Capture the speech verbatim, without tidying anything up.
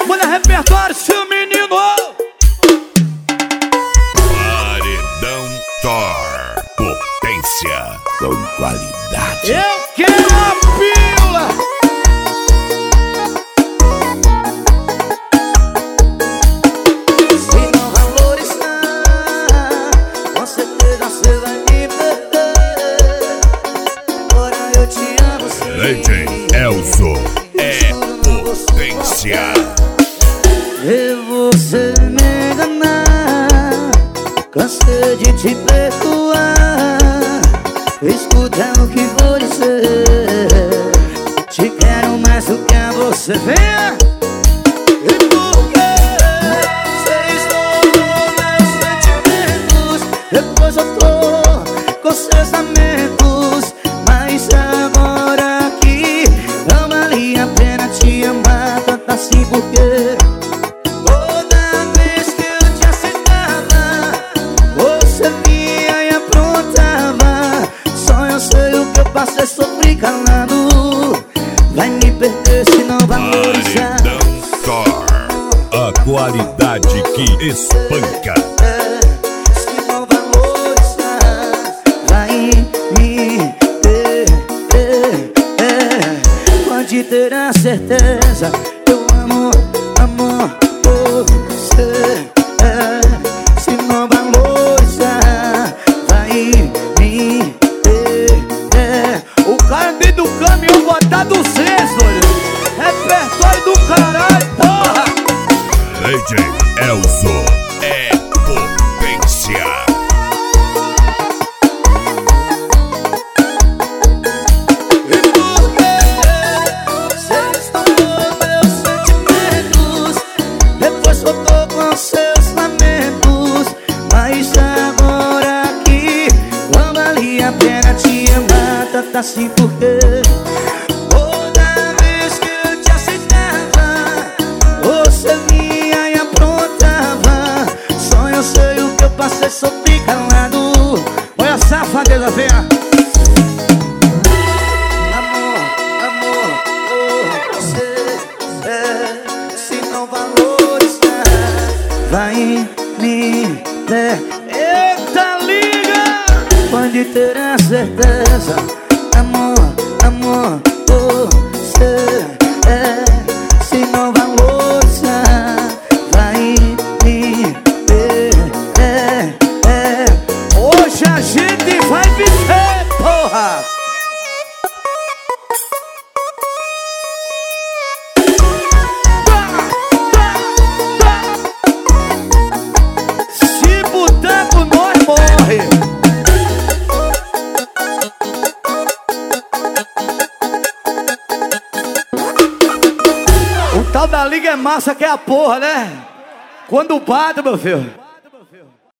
Olha repertório, seu menino. Paredão Thor, potência com qualidade. Eu quero a pílula. Se não valorizar, com certeza você vai me perder. Agora eu te amo sim. D J Elzo é potência. E você me enganar, cansei de te perdoar. Escuta o que vou dizer, te quero mais do que a você. Venha. E por que você estourou meus sentimentos? Depois eu tô com seus lamentos. Mas agora aqui não vale a pena te amar tanto assim. Porque toda vez que eu te aceitava, você vinha e aprontava. Só eu sei o que eu passei, sofri calado. Vai me perder se não valorizar. Paredão Thor, a qualidade que espanca. É, se não valorizar, vai me perder. É, pode ter a certeza, eu amo, amo você. É, se não valorizar, vai me perder. O cara dentro do caminhão botar do senso, olha. Repertório do caralho, porra. D J Elzo é potência. E por que você estourou meus sentimentos? Depois voltou com seus lamentos. Mas agora aqui não vale a pena te amar tanto assim. Porque toda vez que eu te aceitava, você vinha e aprontava. Só eu sei o que eu passei, sofri calado. Olha a safadeza, venha. Amor, amor, por você. É, se não valorizar, vai me perder. Eita, liga. Pode ter a certeza, amor, amor, você. É, se não valorizar, vai me perder. É, Hoje a gente vai viver, porra. Se boteco nós morre. O tal da liga é massa que é a porra, né? Quando bate, meu filho.